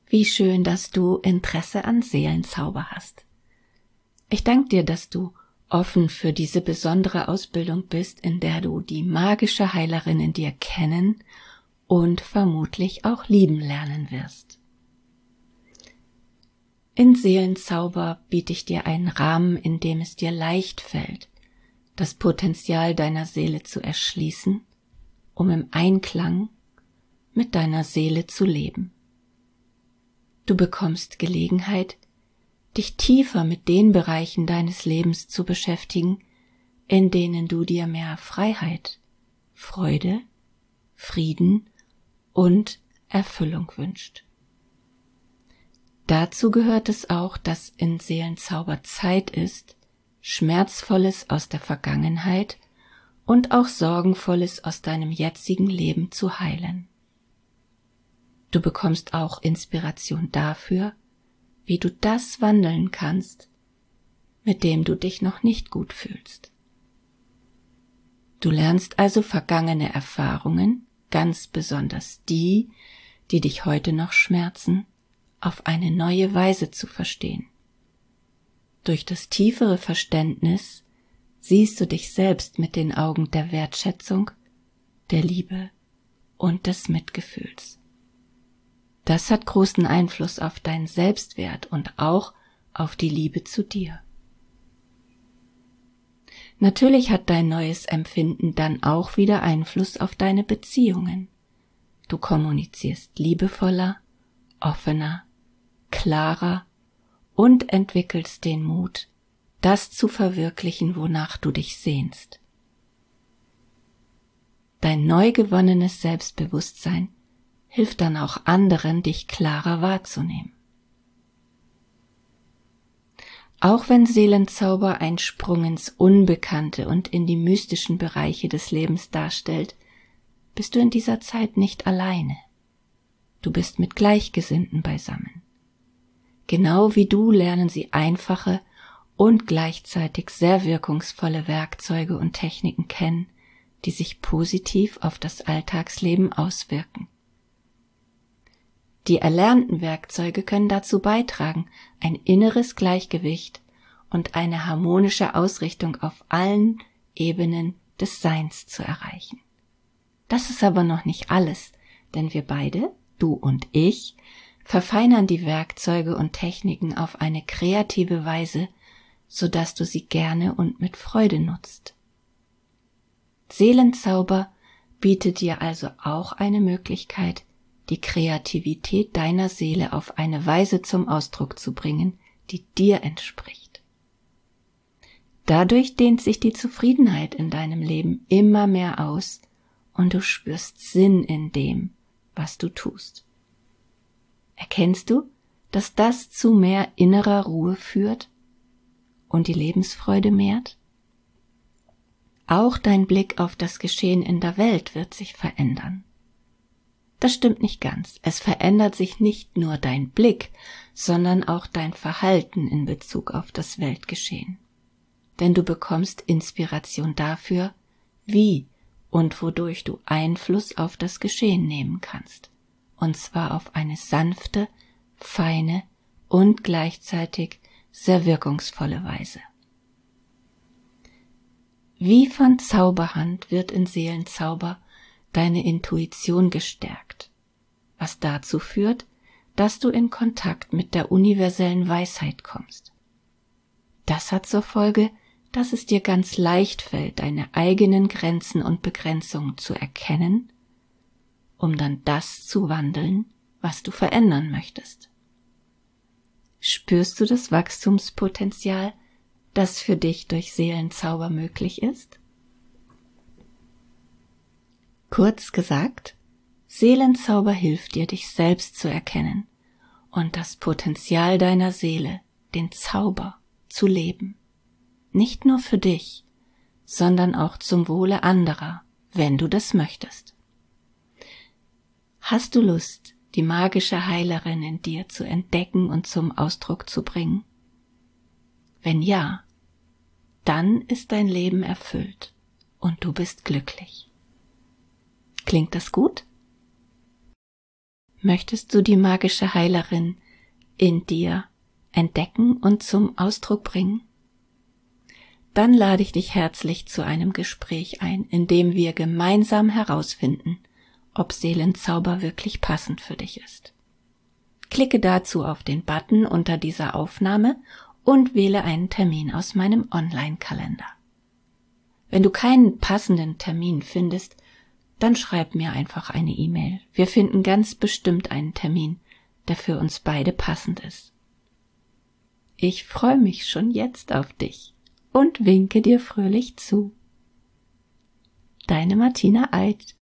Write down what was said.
Wie schön, dass du Interesse an Seelenzauber hast. Ich danke dir, dass du offen für diese besondere Ausbildung bist, in der du die magische Heilerin in dir kennen und vermutlich auch lieben lernen wirst. In Seelenzauber biete ich dir einen Rahmen, in dem es dir leicht fällt, das Potenzial deiner Seele zu erschließen, um im Einklang mit deiner Seele zu leben. Du bekommst Gelegenheit, dich tiefer mit den Bereichen deines Lebens zu beschäftigen, in denen du dir mehr Freiheit, Freude, Frieden und Erfüllung wünschst. Dazu gehört es auch, dass in Seelenzauber Zeit ist, Schmerzvolles aus der Vergangenheit und auch Sorgenvolles aus deinem jetzigen Leben zu heilen. Du bekommst auch Inspiration dafür, wie du das wandeln kannst, mit dem du dich noch nicht gut fühlst. Du lernst also vergangene Erfahrungen, ganz besonders die, die dich heute noch schmerzen, auf eine neue Weise zu verstehen. Durch das tiefere Verständnis siehst du dich selbst mit den Augen der Wertschätzung, der Liebe und des Mitgefühls. Das hat großen Einfluss auf deinen Selbstwert und auch auf die Liebe zu dir. Natürlich hat dein neues Empfinden dann auch wieder Einfluss auf deine Beziehungen. Du kommunizierst liebevoller, offener, klarer und entwickelst den Mut, das zu verwirklichen, wonach du dich sehnst. Dein neu gewonnenes Selbstbewusstsein hilft dann auch anderen, dich klarer wahrzunehmen. Auch wenn Seelenzauber einen Sprung ins Unbekannte und in die mystischen Bereiche des Lebens darstellt, bist du in dieser Zeit nicht alleine. Du bist mit Gleichgesinnten beisammen. Genau wie du lernen sie einfache und gleichzeitig sehr wirkungsvolle Werkzeuge und Techniken kennen, die sich positiv auf das Alltagsleben auswirken. Die erlernten Werkzeuge können dazu beitragen, ein inneres Gleichgewicht und eine harmonische Ausrichtung auf allen Ebenen des Seins zu erreichen. Das ist aber noch nicht alles, denn wir beide, du und ich, verfeinern die Werkzeuge und Techniken auf eine kreative Weise, sodass du sie gerne und mit Freude nutzt. Seelenzauber bietet dir also auch eine Möglichkeit, die Kreativität deiner Seele auf eine Weise zum Ausdruck zu bringen, die dir entspricht. Dadurch dehnt sich die Zufriedenheit in deinem Leben immer mehr aus und du spürst Sinn in dem, was du tust. Erkennst du, dass das zu mehr innerer Ruhe führt und die Lebensfreude mehrt? Auch dein Blick auf das Geschehen in der Welt wird sich verändern. Das stimmt nicht ganz. Es verändert sich nicht nur dein Blick, sondern auch dein Verhalten in Bezug auf das Weltgeschehen. Denn du bekommst Inspiration dafür, wie und wodurch du Einfluss auf das Geschehen nehmen kannst. Und zwar auf eine sanfte, feine und gleichzeitig sehr wirkungsvolle Weise. Wie von Zauberhand wird in Seelenzauber deine Intuition gestärkt, was dazu führt, dass du in Kontakt mit der universellen Weisheit kommst. Das hat zur Folge, dass es dir ganz leicht fällt, deine eigenen Grenzen und Begrenzungen zu erkennen, um dann das zu wandeln, was du verändern möchtest. Spürst du das Wachstumspotenzial, das für dich durch Seelenzauber möglich ist? Kurz gesagt, Seelenzauber hilft dir, dich selbst zu erkennen und das Potenzial deiner Seele, den Zauber, zu leben. Nicht nur für dich, sondern auch zum Wohle anderer, wenn du das möchtest. Hast du Lust, die magische Heilerin in dir zu entdecken und zum Ausdruck zu bringen? Wenn ja, dann ist dein Leben erfüllt und du bist glücklich. Klingt das gut? Möchtest du die magische Heilerin in dir entdecken und zum Ausdruck bringen? Dann lade ich dich herzlich zu einem Gespräch ein, in dem wir gemeinsam herausfinden, ob Seelenzauber wirklich passend für dich ist. Klicke dazu auf den Button unter dieser Aufnahme und wähle einen Termin aus meinem Online-Kalender. Wenn du keinen passenden Termin findest, dann schreib mir einfach eine E-Mail. Wir finden ganz bestimmt einen Termin, der für uns beide passend ist. Ich freue mich schon jetzt auf dich und winke dir fröhlich zu. Deine Martina Eid.